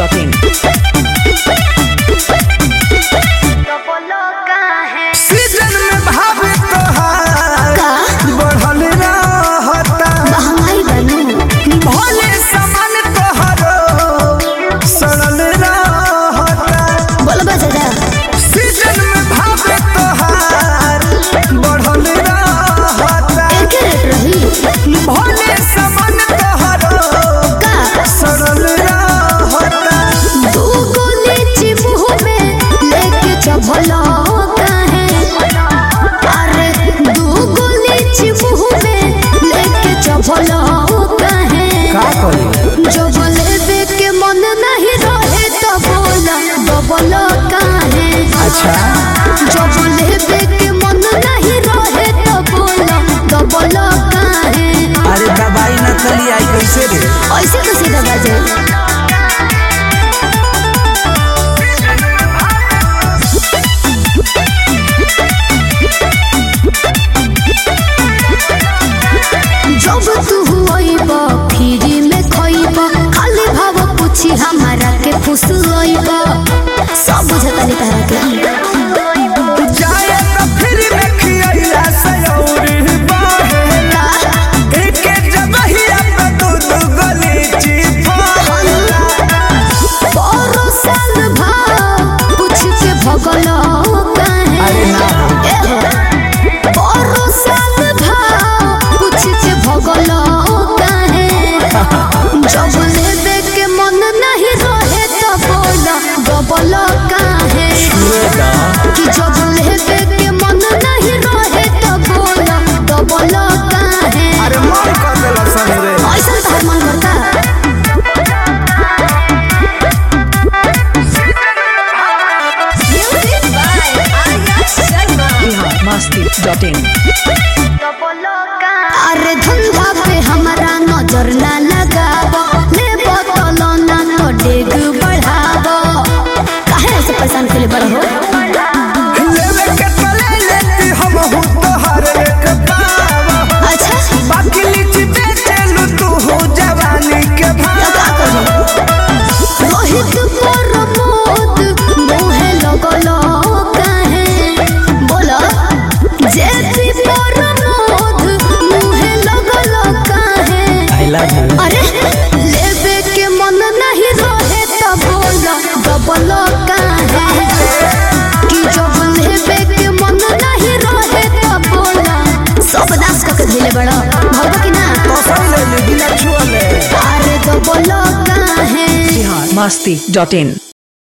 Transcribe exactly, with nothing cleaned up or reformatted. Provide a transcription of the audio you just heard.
Dot in. Season में भाभी तोहार बढ़ल रहता, महंगाई बनू भोले सामान तोहरो सड़ल रहता। बोलो बजा सीजन में भाभी तोहार बढ़ल रहता, एक रेट रही भोले सामान तोहरो का सड़ल रहता। दू गो लीची मुंह में लेके चबला काहे, अरे दू गो लीची मुंह में लेके चबला काहे। का करी जो बोले के मन नहीं रहे तो बोला बबला काहे। अच्छा जो बोले के मन नहीं रहे तो बोला बबला काहे। अरे दवाई न चली आई कैसे रे? ऐसे कैसे दबा जाए। जब तू हुआइबा फ्री में खइबा, खाली भाव पूछी हमारा के फुसलइबा, सब बुझता नहीं तारा के। जाए तो फिर में खियाइला सयौरी बहेला, एके जबहिया पे दू दू गलीची फला। बारह साल भाव पूछ के भगला काहे। अरे ना एहो, बारह साल भाव पूछ के भगला काहे। जब लेबे के मन नहीं रहे तो बोला बबला काहे। कि जब लेबे के मन नहीं रहे तो बोला बबला काहे। अरे मन कर देला सन रे। ऐसा तो मन करता। बिहार मस्ती डॉट इन। अरे धंधा पे हमारा नजर ना लगाबो, ले बोतलो ना तो डेग बढ़ाबो। काहे ऐसे परेशान के लिए बड़ा हो। लेवे के तले लेती हम हूँ तोहर एक पावा, अच्छा बाकी लीची बेचेलू तू हो जवानी के तो भाव। का करो। रोहित प्रमोद मोहे लगलो काहे। बोलो जेती प्रमोद मोहे लगलो काहे। I love you. अरे लेबे के मन नहीं रहे तो बोला बबला काहे। कि जब लेबे के मन नहीं रहे तो बोला सब नाश करके धइले बड़ा भगवा की ना। तो सही ले ली बिना छुअले। अरे तो बोला काहे। बिहार मस्ती डॉट इन।